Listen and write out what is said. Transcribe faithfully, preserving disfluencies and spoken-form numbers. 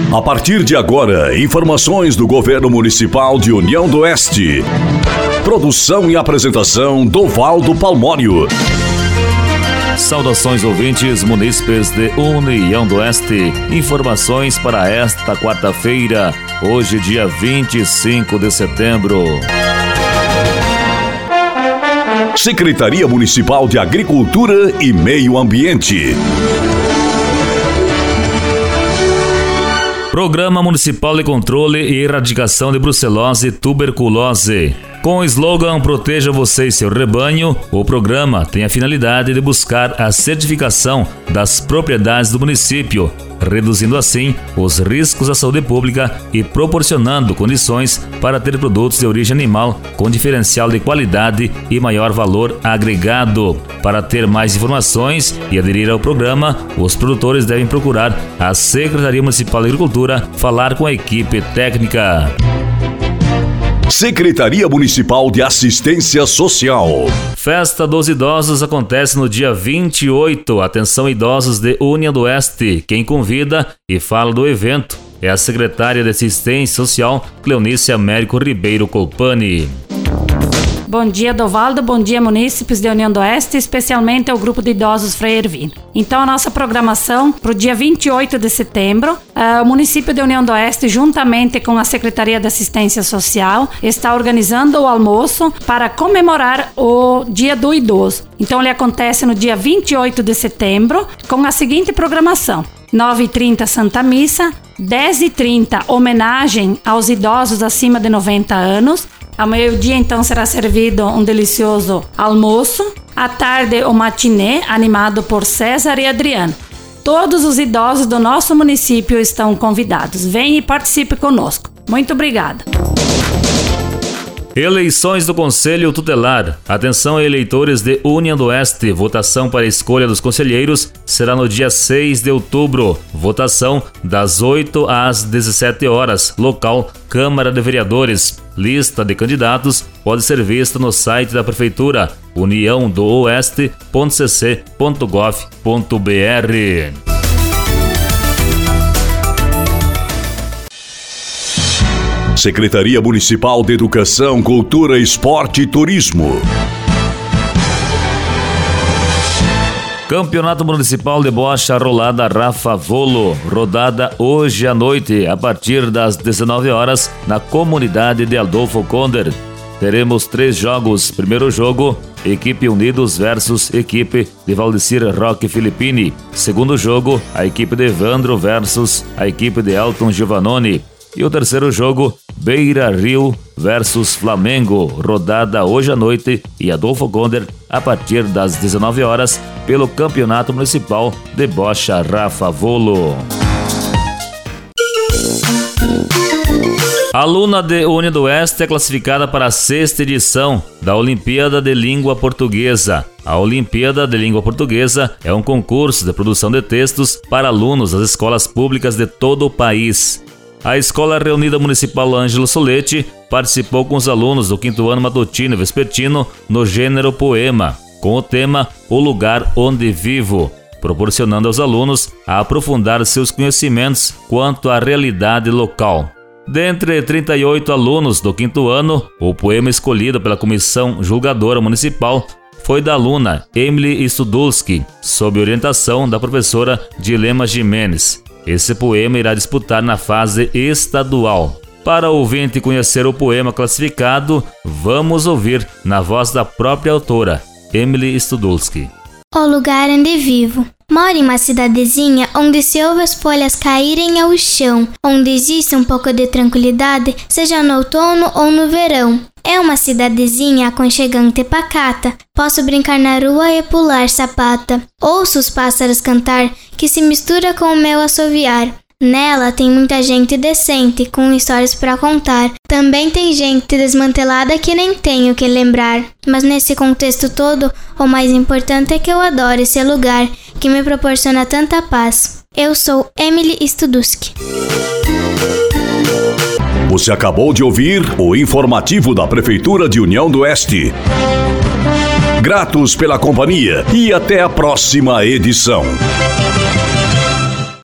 A partir de agora, informações do Governo Municipal de União do Oeste. Produção e apresentação Dovaldo Palmório. Saudações ouvintes munícipes de União do Oeste. Informações para esta quarta-feira, hoje dia vinte e cinco de setembro. Secretaria Municipal de Agricultura e Meio Ambiente. Programa Municipal de Controle e Erradicação de Brucelose e Tuberculose. Com o slogan Proteja você e seu rebanho, o programa tem a finalidade de buscar a certificação das propriedades do município, reduzindo assim os riscos à saúde pública e proporcionando condições para ter produtos de origem animal com diferencial de qualidade e maior valor agregado. Para ter mais informações e aderir ao programa, os produtores devem procurar a Secretaria Municipal de Agricultura, falar com a equipe técnica. Secretaria Municipal de Assistência Social. Festa dos Idosos acontece no dia vinte e oito. Atenção, idosos de União do Oeste. Quem convida e fala do evento é a secretária de Assistência Social, Cleonice Américo Ribeiro Colpani. Bom dia, Dovaldo. Bom dia, munícipes de União do Oeste, especialmente ao grupo de idosos Frei Ervino. Então, a nossa programação para o dia vinte e oito de setembro, uh, o município de União do Oeste, juntamente com a Secretaria de Assistência Social, está organizando o almoço para comemorar o Dia do Idoso. Então, ele acontece no dia vinte e oito de setembro, com a seguinte programação: nove e trinta Santa Missa, dez e trinta homenagem aos idosos acima de noventa anos. Ao meio-dia, então, será servido um delicioso almoço. À tarde, o matinê, animado por César e Adriano. Todos os idosos do nosso município estão convidados. Venha e participe conosco. Muito obrigada. Eleições do Conselho Tutelar. Atenção, eleitores de União do Oeste. Votação para a escolha dos conselheiros será no dia seis de outubro. Votação das oito às dezessete horas. Local: Câmara de Vereadores. Lista de candidatos pode ser vista no site da Prefeitura, união do oeste ponto c c ponto gov ponto b r. Secretaria Municipal de Educação, Cultura, Esporte e Turismo. Campeonato Municipal de Bocha Rolada Rafa Volo, rodada hoje à noite, a partir das dezenove horas, na comunidade de Adolfo Conder. Teremos três jogos. Primeiro jogo, equipe Unidos versus equipe de Valdecir Roque Filippini. Segundo jogo, a equipe de Evandro versus a equipe de Elton Giovannoni. E o terceiro jogo, Beira Rio versus Flamengo, rodada hoje à noite e Adolfo Conder a partir das dezenove horas pelo Campeonato Municipal de Bocha Rafa Volo. A aluna de União do Oeste é classificada para a sexta edição da Olimpíada de Língua Portuguesa. A Olimpíada de Língua Portuguesa é um concurso de produção de textos para alunos das escolas públicas de todo o país. A Escola Reunida Municipal Ângelo Solete participou com os alunos do quinto ano matutino e vespertino no gênero poema, com o tema O Lugar Onde Vivo, proporcionando aos alunos a aprofundar seus conhecimentos quanto à realidade local. Dentre trinta e oito alunos do quinto ano, o poema escolhido pela Comissão Julgadora Municipal foi da aluna Emily Studulski, sob orientação da professora Dilema Jimenez. Esse poema irá disputar na fase estadual. Para o ouvinte conhecer o poema classificado, vamos ouvir na voz da própria autora, Emily Studulski. O lugar onde vivo. Moro em uma cidadezinha onde se ouve as folhas caírem ao chão, onde existe um pouco de tranquilidade, seja no outono ou no verão. É uma cidadezinha aconchegante e pacata. Posso brincar na rua e pular sapata. Ouço os pássaros cantar, que se mistura com o meu assoviar. Nela tem muita gente decente, com histórias pra contar. Também tem gente desmantelada que nem tenho que lembrar. Mas nesse contexto todo, o mais importante é que eu adoro esse lugar, que me proporciona tanta paz. Eu sou Emily Studulski. Você acabou de ouvir o informativo da Prefeitura de União do Oeste. Gratos pela companhia e até a próxima edição.